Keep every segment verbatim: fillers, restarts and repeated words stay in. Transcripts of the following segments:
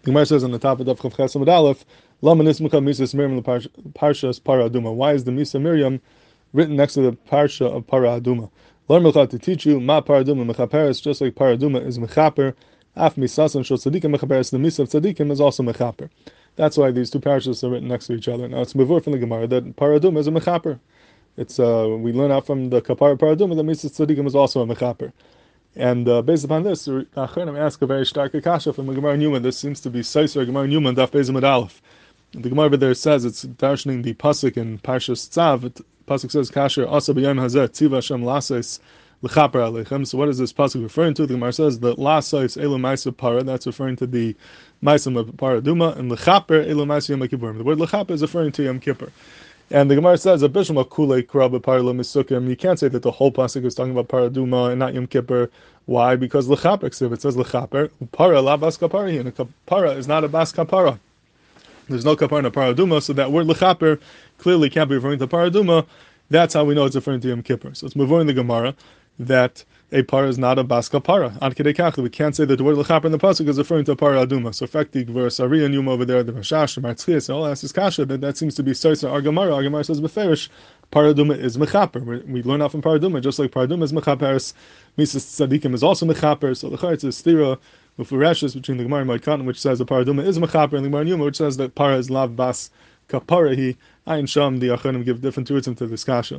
Gemara says on the top of Daf Chav Ches Amud Aleph, Lama Nismucha Misas Miriam Parshas Para Aduma. Why is the Misa Miriam written next to the Parsha of Para Aduma? Learn to teach you, Ma Para Aduma Mechaperes, just like Para Aduma is Mechaper, Af Misasan Shel Tzadikim Mechaperes, the Misa of Tzadikim is also Mechaper. That's why these two parashas are written next to each other. Now it's mevur from the Gemara that Para Aduma is a Mechaper. It's uh, we learn out from the Kapara Para Aduma that Misa Tzadikim is also a Mechaper. And uh, based upon this, Acharonim ask a very stark kasha from the Gemara in Yuma. This seems to be Seiser Gemara in Yuma Daf Beis Amud Aleph. The Gemara over there says it's darshaning the pasuk in Parshas Tzav. The pasuk says kasher asa b'yom hazeh tziva Hashem lases l'chaper aleichem. So what is this pasuk referring to? The Gemara says that lases elu ma'aser para. That's referring to the ma'aser of Para Aduma, and l'chaper elu ma'aser Yom Kippurim. The word l'chaper is referring to Yom Kippur. And the Gemara says, "Abishma kulei kraba parla misukim." You can't say that the whole pasuk is talking about Para Aduma and not Yom Kippur. Why? Because lechaper. If it says lechaper, para la bas kapara, and a kapara is not a bas kapara. There's no kapara in a Para Aduma, so that word lechaper clearly can't be referring to Para Aduma. That's how we know it's referring to Yom Kippur. So it's moving in the Gemara that a para is not a bas kapara. Ad kedei kach, we can't say that the word lechaper in the pasuk is referring to a Para Aduma. So, in fact, the Gvur Sari and Yuma over there, the Rashash, the Martzchias, all asks kasha that that seems to be Sarsa our Gemara. Our Gemara says beferish Para Aduma is mechaper. We learn out from Para Aduma, just like Para Aduma is mechaperes, Misas Tzadikim is also mechaper. So the Charetz is stira with Rashash between the Gemara and Moed which says the Para Aduma is mechaper, and the Gemara in Yuma, which says that para is lav bas kapara. He ayin sham. The Acharonim give different words into this kasha.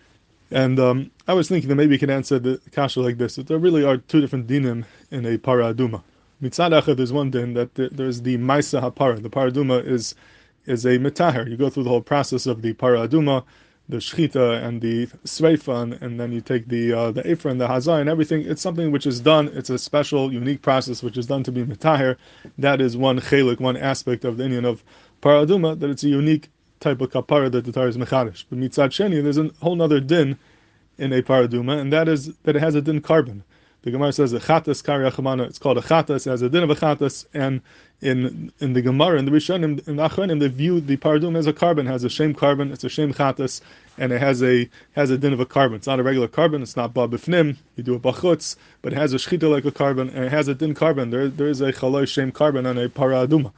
And um, I was thinking that maybe you can answer the kasha like this: that there really are two different dinim in a Para Aduma. Mitzad echad, there's one din that there's the Maisa HaPara. The Para Aduma is is a metaher. You go through the whole process of the Para Aduma, the shchita and the sreifa, and, and then you take the uh, the ephra and the hazai and everything. It's something which is done. It's a special, unique process which is done to be metaher. That is one chelik, one aspect of the Indian of Para Aduma, that it's a unique type of kapara that the Torah is mechadish. But mitzad sheni, there's a whole other din in a Para Aduma, and that is that it has a din carbon. The Gemara says a chatas kari achamana. It's called a chatas. It has a din of a chatas, and in in the Gemara and the Rishonim and the Acharonim, they view the Para Aduma as a carbon. It has a shem carbon. It's a shem chatas, and it has a has a din of a carbon. It's not a regular carbon. It's not ba b'fnim. You do a bachutz, but it has a shchita like a carbon, and it has a din carbon. There there is a chaloi shem carbon on a Para Aduma.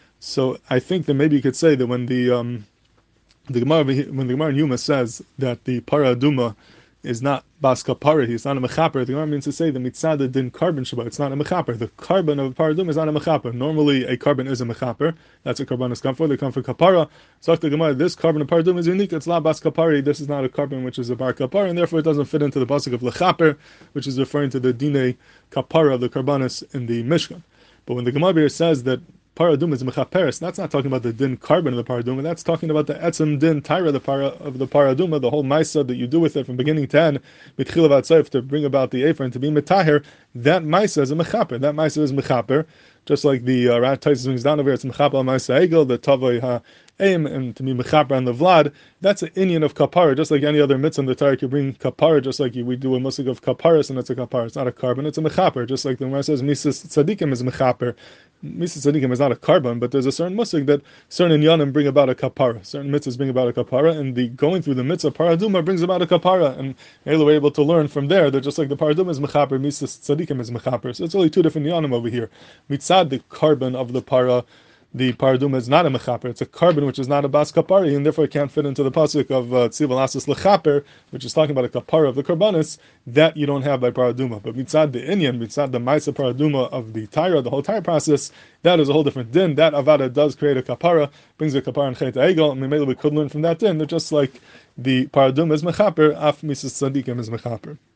So I think that maybe you could say that when the um, the Gemara when the Gemara in Yuma says that the Para Aduma is not bas kapara, it's not a mechaper, the Gemara means to say the mitzad din carbon shabbat, it's not a mechaper. The carbon of a Para Aduma is not a mechaper. Normally a carbon is a mechaper. That's what karbanos come for. They come for kapara. So the Gemara, this carbon of Para Aduma is unique. It's la bas kapari. This is not a carbon which is a bar kapara, and therefore it doesn't fit into the pasuk of lechaper, which is referring to the dine kapara of the karbanos in the Mishkan. But when the Gemara says that Para Aduma is mechaperes, that's not talking about the din carbon of the Para Aduma, that's talking about the etzem din tyra the para of the Para Aduma, the whole maisa that you do with it from beginning to end, mitchil av atzayif, to bring about the ephra and to be metaher. That maisa is a mechaper. That maisa is mechaper, just like the uh, Rat Taisus brings down over here. It's mechaper al maisa egel, the tavai ha aim, and to be mechaper on the vlad. That's an Indian of kapara, just like any other mitzvah in the Torah. You bring kapara, just like you, we do a musik of kaparas, and it's a kapara. It's not a carbon, it's a mechaper. Just like the Gemara says, misas tzadikim is mechaper. Misas tzadikim is not a carbon, but there's a certain musik that certain inyanim bring about a kapara. Certain mitzvahs bring about a kapara, and the going through the mitzvah Para Aduma brings about a kapara. And we're able to learn from there that just like the Para Aduma is mechaper, misas tzadikim is mechaper. So it's only two different inyanim over here. Mitzad, the carbon of the para, the Para Aduma is not a mechaper. It's a carbon which is not a bas kapari, and therefore it can't fit into the pasuk of tziva lasis lechaper, which is talking about a kapara of the karbanis that you don't have by Para Aduma. But mitzad the inyan, mitzad the ma'isa Para Aduma of the tyra, the whole tyra process, that is a whole different din. That avada does create a kapara, brings a kapara and chet egel, and maybe we could learn from that din that just like the Para Aduma is mechaper, af misas tzadikim is mechaper.